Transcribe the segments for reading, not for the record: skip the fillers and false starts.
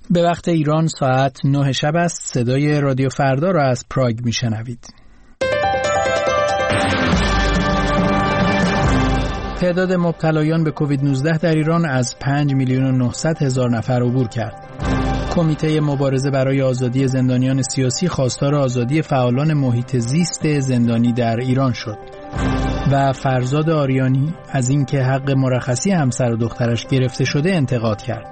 به وقت ایران ساعت 9 شب است. صدای رادیو فردا را از پراگ میشنوید. تعداد مبتلایان به کووید 19 در ایران از 5,900,000 نفر عبور کرد. کمیته مبارزه برای آزادی زندانیان سیاسی خواستار آزادی فعالان محیط زیست زندانی در ایران شد. و فرزاد آریانی از اینکه حق مرخصی همسر و دخترش گرفته شده انتقاد کرد.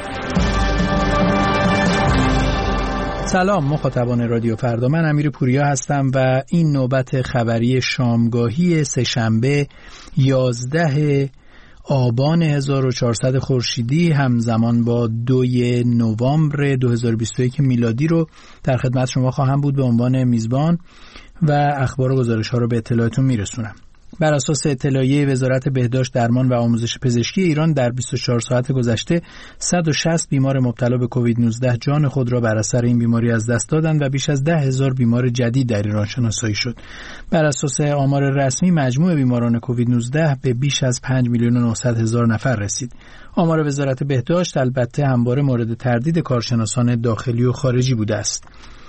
سلام مخاطبان رادیو فردا، من امیر پوریا هستم و این نوبت خبری شامگاهی سه‌شنبه 11 آبان 1400 خورشیدی همزمان با 2 نوامبر 2021 میلادی رو در خدمت شما خواهم بود به عنوان میزبان و اخبار و گزارش‌ها رو به اطلاعتون میرسونم. بر اساس اطلاعیه وزارت بهداشت، درمان و آموزش پزشکی ایران در 24 ساعت گذشته 160 بیمار مبتلا به کووید 19 جان خود را بر اثر این بیماری از دست دادند و بیش از 10,000 بیمار جدید در ایران شناسایی شد. بر اساس آمار رسمی مجموع بیماران کووید 19 به بیش از 5,900,000 نفر رسید. آمار وزارت بهداشت البته همواره مورد تردید کارشناسان داخلی و خارجی بوده است.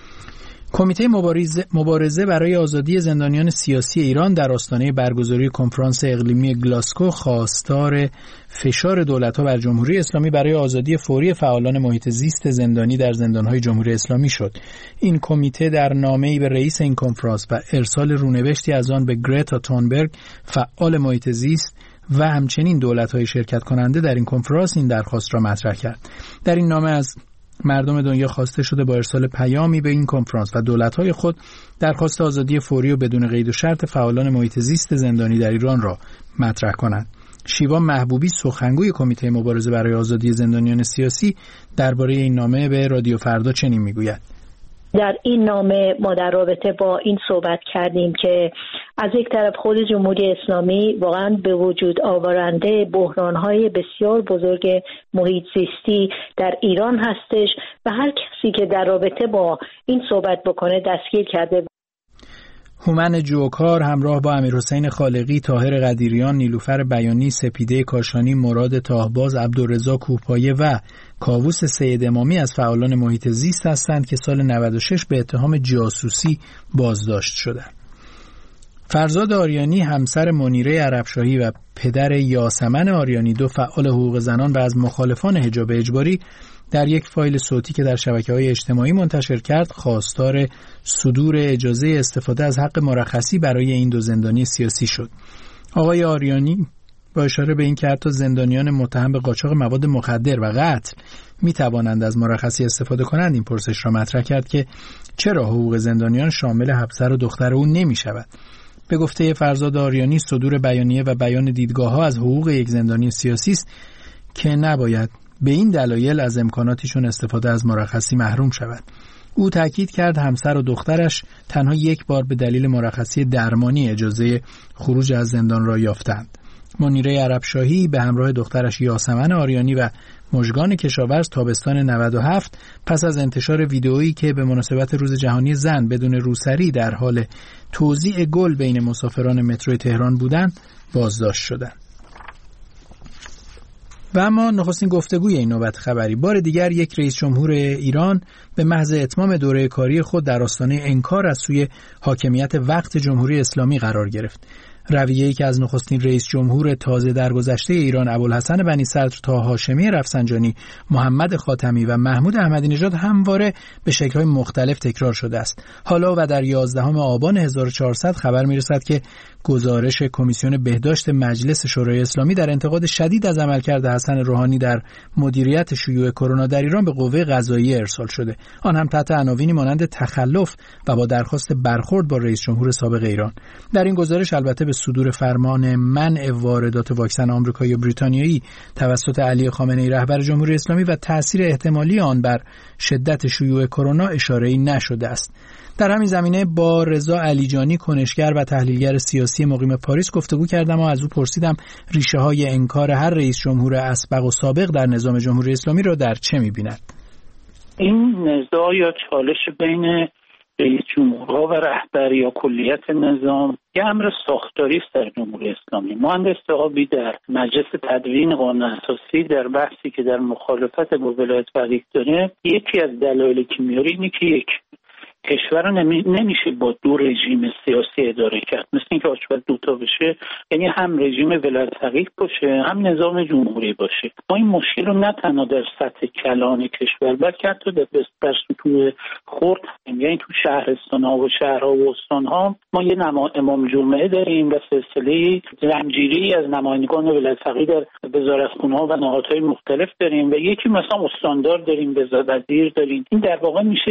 کمیته مبارزه برای آزادی زندانیان سیاسی ایران در آستانه برگزاری کنفرانس اقلیمی گلاسکو خواستار فشار دولت‌ها بر جمهوری اسلامی برای آزادی فوری فعالان محیط زیست زندانی در زندان‌های جمهوری اسلامی شد. این کمیته در نامه‌ای به رئیس این کنفرانس و ارسال رونوشتی از آن به گرتا تونبرگ فعال محیط زیست و همچنین دولت‌های شرکت کننده در این کنفرانس این درخواست را مطرح کرد. در این نامه از مردم دنیا خواسته شده با ارسال پیامی به این کنفرانس و دولت‌های خود درخواست آزادی فوری و بدون قید و شرط فعالان محیط زیست زندانی در ایران را مطرح کنند. شیوا محبوبی سخنگوی کمیته مبارزه برای آزادی زندانیان سیاسی درباره این نامه به رادیو فردا چنین میگوید: در این نامه ما در رابطه با این صحبت کردیم که از یک طرف خود جمهوری اسلامی واقعا به وجود آورنده بحران‌های بسیار بزرگ محیط زیستی در ایران هستش و هر کسی که در رابطه با این صحبت بکنه دستگیر کرده. هومن جوکار همراه با امیرحسین خالقی، طاهر قدیریان، نیلوفر بیانی، سپیده کاشانی، مراد تاهباز، عبدالرضا کوهپایه و کاووس سید امامی از فعالان محیط زیست هستند که سال 96 به اتهام جاسوسی بازداشت شدند. فرزاد آریانی همسر منیره عربشاهی و پدر یاسمن آریانی، دو فعال حقوق زنان و از مخالفان حجاب اجباری، در یک فایل صوتی که در شبکه‌های اجتماعی منتشر کرد خواستار صدور اجازه استفاده از حق مرخصی برای این دو زندانی سیاسی شد. آقای آریانی با اشاره به این که حتی زندانیان متهم به قاچاق مواد مخدر و قتل می توانند از مرخصی استفاده کنند این پرسش را مطرح کرد که چرا حقوق زندانیان شامل همسر و دختر او نمی شود. به گفته فرزاد آریانی صدور بیانیه و بیان دیدگاه‌ها از حقوق یک زندانی سیاسی است که نباید به این دلایل از امکاناتشون استفاده از مرخصی محروم شود. او تاکید کرد همسر و دخترش تنها یک بار به دلیل مرخصی درمانی اجازه خروج از زندان را یافتند. منیره عربشاهی به همراه دخترش یاسمن آریانی و مژگان کشاورز تابستان 97 پس از انتشار ویدئویی که به مناسبت روز جهانی زن بدون روسری در حال توزیع گل بین مسافران مترو تهران بودند بازداشت شدند. و اما نخستین گفتگوی این نوبت خبری. بار دیگر یک رئیس جمهور ایران به محض اتمام دوره کاری خود در آستانه انکار از سوی حاکمیت وقت جمهوری اسلامی قرار گرفت. رویه‌ای که از نخستین رئیس جمهور تازه درگذشته ایران ابوالحسن بنی صدر تا هاشمی رفسنجانی، محمد خاتمی و محمود احمدی نژاد همواره به شکل‌های مختلف تکرار شده است. حالا و در 11 آبان 1400 خبر می‌رسد که گزارش کمیسیون بهداشت مجلس شورای اسلامی در انتقاد شدید از عملکرد حسن روحانی در مدیریت شیوع کرونا در ایران به قوه قضاییه ارسال شده. آن هم تحت عناوینی مانند تخلف و با درخواست برخورد با رئیس جمهور سابق ایران. در این گزارش البته به صدور فرمان منع واردات واکسن آمریکایی و بریتانیایی توسط علی خامنه‌ای رهبر جمهوری اسلامی و تأثیر احتمالی آن بر شدت شیوع کرونا اشاره‌ای نشده است. در همین زمینه با رضا علیجانی کنشگر و تحلیلگر سیاسی مقیم پاریس گفتگو کردم و از او پرسیدم ریشه‌های انکار هر رئیس جمهور اسبق و سابق در نظام جمهوری اسلامی را در چه می‌بیند؟ این نزاع یا چالش بین رئیس جمهورها و رهبر یا کلیت نظام یه امر ساختاری است در جمهوری اسلامی. مهندس طحابی در مجلس تدوین قانون اساسی در بحثی که در مخالفت با ولایت فقیه داره، یکی از دلایلی که میاره اینه که یک کشور رو نمیشه با دو رژیم سیاسی اداره کرد، مثل اینکه آشپز دوتا بشه، یعنی هم رژیم ولایت فقیه باشه هم نظام جمهوری باشه. ما این مشکل رو نه تنها در سطح کلان کشور بلکه حتی در سطوح خرد، یعنی تو شهرستان‌ها و شهرها و استان‌ها ما یه امام جمعه داریم و سلسله زنجیری از نمایندگان ولایت فقیه در وزارتخونه‌ها و نهادهای مختلف داریم و یکی مثلا استاندار داریم، وزیر داریم. این در واقع میشه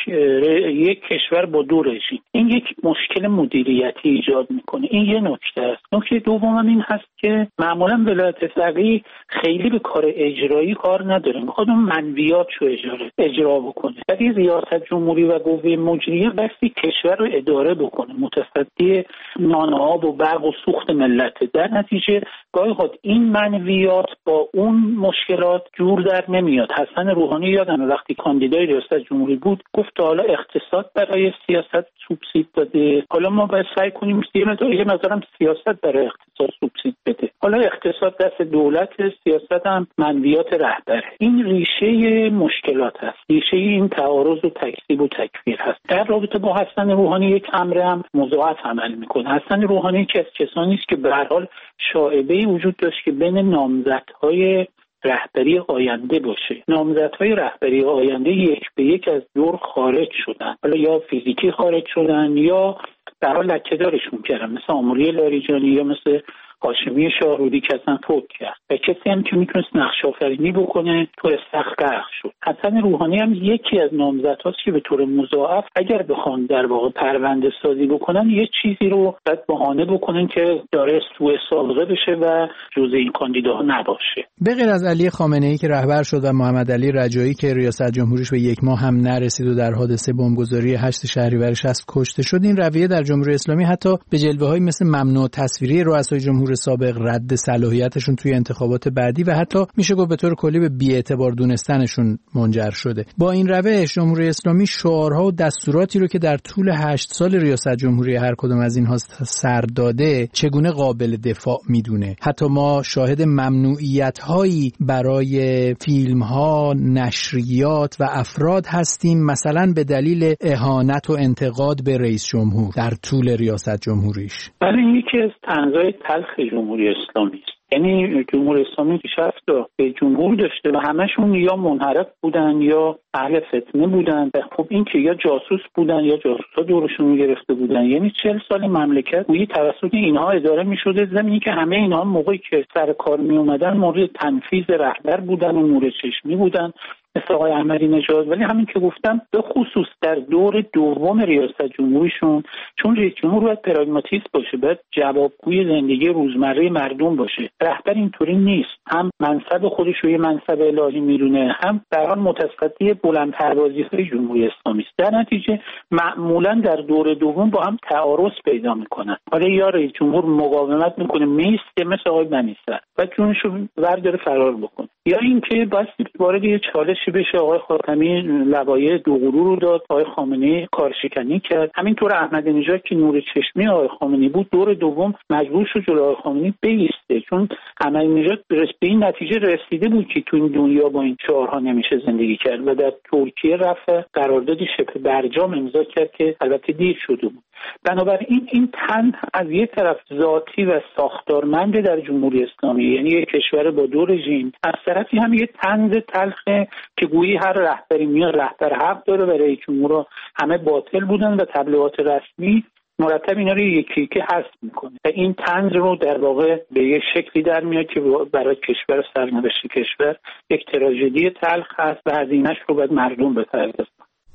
یک کشور با دو رژیم. این یک مشکل مدیریتی ایجاد میکنه. این یه نکته است. نکته دوم هم این هست که معمولا ولایت فقیه خیلی به کار اجرایی کار نداره، میخواد اون منویاتشو اجرا بکنه. ولی ریاست جمهوری و قوه مجریه بسی کشور رو اداره بکنه، متصدی نان آب و برق و سوخت ملت. در نتیجه گاهی اوقات این منویات با اون مشکلات جور در نمیاد. حسن روحانی یادمه وقتی کاندیدای ریاست جمهوری بود گفت حالا اقتصاد برای سیاست سوبسید داده، حالا ما باید سعی کنیم یه مقدارم سیاست برای اقتصاد سوبسید بده. حالا اقتصاد دست دولت، سیاست هم منویات رهبره. این ریشه مشکلات هست، ریشه این تعارض و تکذیب و تکفیر هست. در رابطه با حسن روحانی یک امر هم مضاعف عمل میکنه. حسن روحانی که از کسانی است که به هر حال شایعه‌ای وجود داشت که بین نامزدهای رهبری آینده باشه. نامزدهای رهبری آینده یک به یک از دور خارج شدن، حالا یا فیزیکی خارج شدن یا در حال لکه‌دارشون کردن، مثل آموری لاریجانی یا مثل هاشمی شاهرودی که اصلا فوت کرد و کسی هم که میتونست نقش آفرینی بکنه تو استخر غرق شد. حسن روحانی هم یکی از نامزدهاست که به طور مضاعف اگر بخوان در واقع پرونده سازی بکنن یه چیزی رو باید بهانه بکنن که داره سوء سابقه بشه و جزء این کاندیداها نباشه. به غیر از علی خامنه‌ای که رهبر شد و محمد علی رجایی که ریاست جمهوریش به یک ماه هم نرسید و در حادثه بمبگذاری 8 شهریور 60 کشته شد، این رویه در جمهوری اسلامی حتی به جلوه‌هایی مثل ممنوع تصویری رؤسای جمهور سابق، رد صلاحیتشون توی انتخابات بعدی و حتی میشه گفت به طور کلی به بی‌اعتبار دونستنشون منجر شده. با این روش جمهوری اسلامی شعارها و دستوراتی رو که در طول 8 سال ریاست جمهوری هر کدوم از اینها سر داده چگونه قابل دفاع میدونه. حتی ما شاهد ممنوعیت‌هایی برای فیلم‌ها، نشریات و افراد هستیم، مثلا به دلیل اهانت و انتقاد به رئیس جمهور در طول ریاست جمهوریش. بله، این یکی از طنزهای تلخ جمهوری اسلامی است. یعنی جمهوری اسلامی 6 تا جمهور داشته و همشون یا منحرف بودن یا اهل فتنه بودن. خب این که یا جاسوس بودن یا جاسوسا دورشون گرفته بودن. یعنی 40 سال مملکت گویی توسط اینها اداره می‌شده، زمینی که همه اینها موقعی که سر کار می اومدن مورد تنفیذ رهبر بودن و نور چشمی بودن مثل آقای احمدی نژاد. ولی همین که گفتم به خصوص در دور دوم ریاست جمهوریشون، چون رئیس جمهور باید پراگماتیست باشه، باید جوابگوی زندگی روزمره مردم باشه. رهبر اینطوری نیست، هم منصب خودش رو یه منصب الهی میدونه، هم در حال متصدی بلندپروازی‌های جمهوری اسلامی است. در نتیجه معمولا در دور دوم با هم تعارض پیدا میکنن. حالا یا رئیس جمهور مقاومت میکنه میسته مثل آقای بنی‌صدر و جونشو برداره فرار بکنه، یا اینکه بس وارد یه چالشی بشه. آقای خاتمی لوایح دو غرور رو داد، آقای خامنه‌ای کارشکنی کرد. همینطور احمدی نژاد که نور چشمی آقای خامنه‌ای بود دور دوم مجبور شد جلوی آقای خامنه‌ای بایسته، چون احمدی نژاد به این نتیجه رسیده بود که تو این دنیا با این شعارها نمیشه زندگی کرد و در ترکیه رفت قراردادی شبه برجام امضا کرد که البته دیر شده بود. بنابراین این تن از یک طرف ذاتی و ساختارمند در جمهوری اسلامی، یعنی یک کشور با دو رژیم، از طرفی هم یک طنز تلخه که گویی هر رهبری میاد رهبر حق داره و رئیس جمهور همه باطل بودن و تبلیغات رسمی مرتب اینا رو یکی یکی حذف میکنه و این طنز رو در واقع به یک شکلی در میاد که برای کشور سرنوشت کشور یک تراژدی تلخ هست و هزینه‌اش رو باید مردم بپردازن.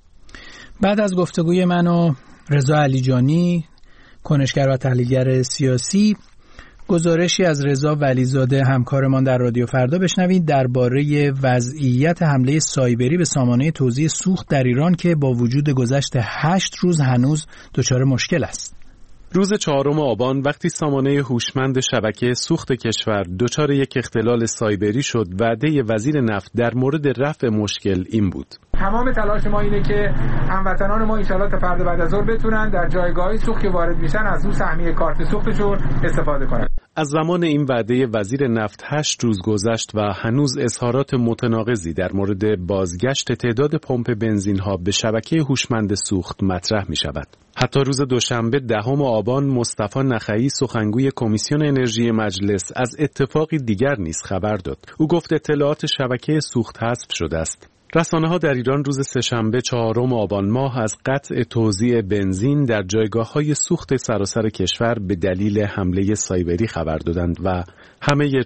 بعد از گفتگوی من و رضا علیجانی، کنشگر و تحلیلگر سیاسی، گزارشی از رضا ولیزاده همکارمان در رادیو فردا بشنوید درباره وضعیت حمله سایبری به سامانه توزیع سوخت در ایران که با وجود گذشت 8 روز هنوز دچار مشکل است. روز 4 آبان وقتی سامانه هوشمند شبکه سوخت کشور دچار یک اختلال سایبری شد، وعده وزیر نفت در مورد رفع مشکل این بود: تمام تلاش ما اینه که هموطنان ما انشالله تا فردا بعد از ظهر بتونن در جایگاه سوخت که وارد میشن از اون سهمیه کارت سوختشون استفاده کنن. از زمان این وعده وزیر نفت 8 روز گذشت و هنوز اظهارات متناقضی در مورد بازگشت تعداد پمپ بنزین‌ها به شبکه هوشمند سوخت مطرح می‌شود. حتی روز دوشنبه 10 آبان مصطفی نخعی سخنگوی کمیسیون انرژی مجلس از اتفاقی دیگر نیز خبر داد. او گفت اطلاعات شبکه سوخت حذف شده است. رسانه‌ها در ایران روز سه‌شنبه 4 آبان ماه از قطع توزیع بنزین در جایگاه‌های سوخت سراسر کشور به دلیل حمله سایبری خبر دادند و همه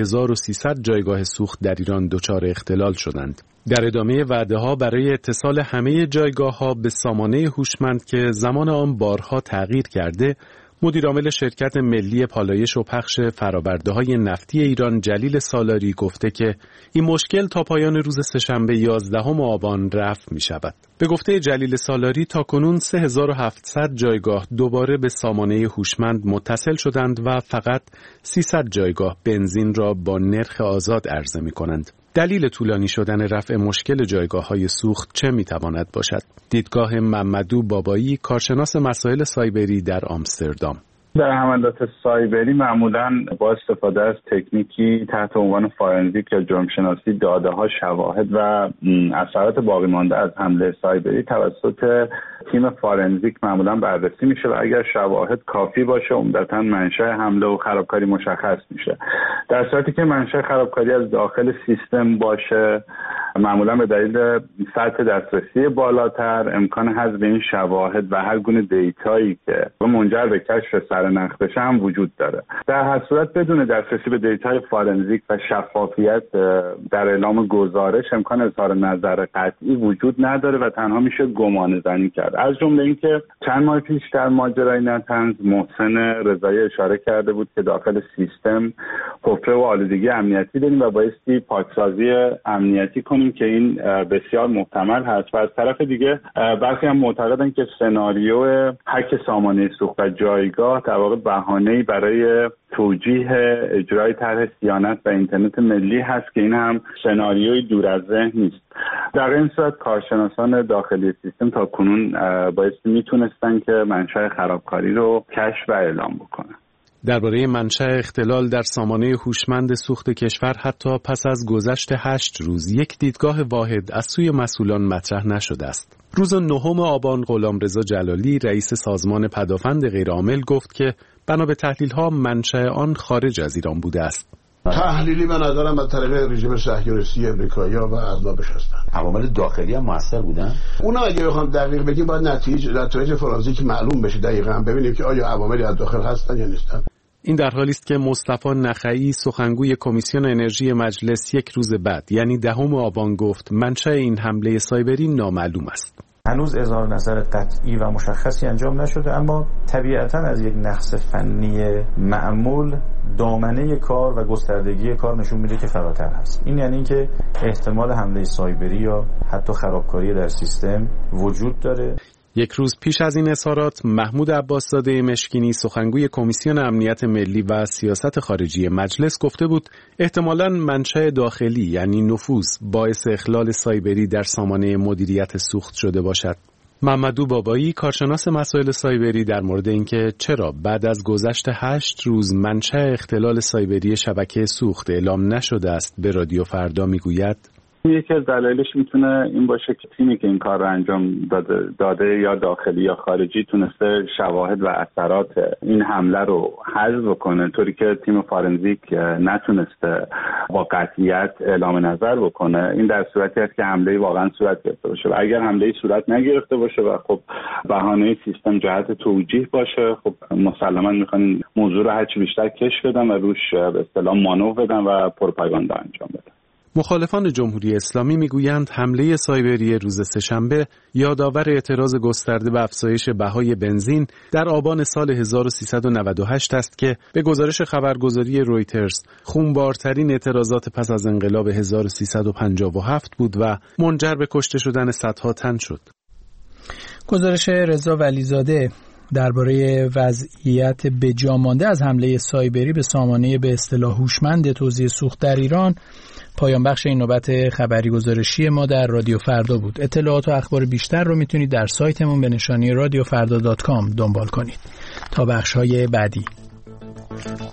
4300 جایگاه سوخت در ایران دچار اختلال شدند. در ادامه وعده‌ها برای اتصال همه جایگاه‌ها به سامانه هوشمند که زمان آن بارها تغییر کرده، مدیرعامل شرکت ملی پالایش و پخش فرآورده‌های نفتی ایران جلیل سالاری گفته که این مشکل تا پایان روز سه‌شنبه 11 آبان رفع می‌شود. به گفته جلیل سالاری تاکنون 3700 جایگاه دوباره به سامانه هوشمند متصل شدند و فقط 300 جایگاه بنزین را با نرخ آزاد عرضه می‌کنند. دلیل طولانی شدن رفع مشکل جایگاه‌های سوخت چه می‌تواند باشد؟ دیدگاه ممدو بابایی، کارشناس مسائل سایبری در آمستردام: در حملات سایبری معمولاً با استفاده از تکنیکی تحت عنوان فورنزیک یا جرمشناسی داده‌ها، شواهد و اثرات باقی مانده از حمله سایبری توسط تیم فورنزیک معمولاً بررسی میشه و اگر شواهد کافی باشه عمدتاً منشأ حمله و خرابکاری مشخص میشه. در صورتی که منشأ خرابکاری از داخل سیستم باشه، معمولاً به دلیل سطح دسترسی بالاتر امکان حذف این شواهد و هر گونه دیتایی که منجر به کشف سرنخ بشه هم وجود داره. در هر صورت بدون دسترسی به دیتای فورنزیک و شفافیت در اعلام گزارش امکان اظهار نظر قطعی وجود نداره و تنها میشه گمان زنی کرد. از جمله اینکه چند ماه پیش در ماجرای نتنز محسن رضایی اشاره کرده بود که داخل سیستم حفره و آلودگی امنیتی داریم و بایستی پاکسازی امنیتی کنیم که این بسیار محتمل هست. و از طرف دیگه برخی هم معتقدن که سناریو هک سامانه سوخت و جایگاه در واقع بهانه‌ای برای توجیه اجرای طرح صیانت و اینترنت ملی هست که این هم سناریوی دور از ذهن نیست. در این صورت کارشناسان داخلی سیستم تا کنون بایستی میتونستن که منشأ خرابکاری رو کشف و اعلام بکنن. درباره منشأ اختلال در سامانه هوشمند سوخت کشور حتی پس از گذشت 8 روز یک دیدگاه واحد از سوی مسئولان مطرح نشده است. روز 9 آبان غلامرضا جلالی رئیس سازمان پدافند غیرعامل گفت که بنا به تحلیل‌ها منشأ آن خارج از ایران بوده است. تحلیلی به نظرم از طریق رژیم صهیونیستی امریکایی‌ها و اعضابش هستند. عوامل داخلی هم مؤثر بودن. اونا اگه بخوام دقیق بگیم باید نتایج فرانسیک معلوم بشه دقیقاً ببینیم که آیا عواملی از داخل هستن یا نیستن. این در حالی است که مصطفی نخعی سخنگوی کمیسیون انرژی مجلس یک روز بعد یعنی 10 آبان گفت منشأ این حمله سایبری نامعلوم است. هنوز اظهار نظر قطعی و مشخصی انجام نشده، اما طبیعتاً از یک نقص فنی معمول دامنه کار و گستردگی کار نشون میده که فراتر هست. این یعنی که احتمال حمله سایبری یا حتی خرابکاری در سیستم وجود داره. یک روز پیش از این اظهارات محمود عباسزاده مشکینی سخنگوی کمیسیون امنیت ملی و سیاست خارجی مجلس گفته بود احتمالاً منشأ داخلی یعنی نفوذ باعث اخلال سایبری در سامانه مدیریت سوخت شده باشد. ممدو بابایی کارشناس مسائل سایبری در مورد اینکه چرا بعد از گذشت 8 روز منشأ اختلال سایبری شبکه سوخت اعلام نشده است به رادیو فردا میگوید یکی از دلایلش میتونه این باشه که تیمی که این کار رو انجام داده یا داخلی یا خارجی تونسته شواهد و اثرات این حمله رو حذف کنه، طوری که تیم فورنزیک نتونسته با قطعیت اعلام نظر بکنه. این در صورتی است که حمله واقعا صورت گرفته باشه و اگر حمله صورت نگرفته باشه و خب بهانه سیستم جهت توجیه باشه، خب مسلما میخوان موضوع رو هرچی بیشتر کشف بدن و روش به اصطلاح مانور بدن و پروپاگاندا انجام بدن. مخالفان جمهوری اسلامی میگویند حمله سایبری روز سه‌شنبه یادآور اعتراض گسترده به افزایش بهای بنزین در آبان سال 1398 است که به گزارش خبرگزاری رویترز خونبارترین اعتراضات پس از انقلاب 1357 بود و منجر به کشته شدن صدها تن شد. گزارش رضا ولیزاده درباره وضعیت بجا مانده از حمله سایبری به سامانه به اصطلاح هوشمند توزیع سوخت در ایران پایان بخش این نوبت خبری گزارشی ما در رادیو فردا بود. اطلاعات و اخبار بیشتر رو میتونید در سایتمون به نشانی radiofarda.com دنبال کنید. تا بخش‌های بعدی.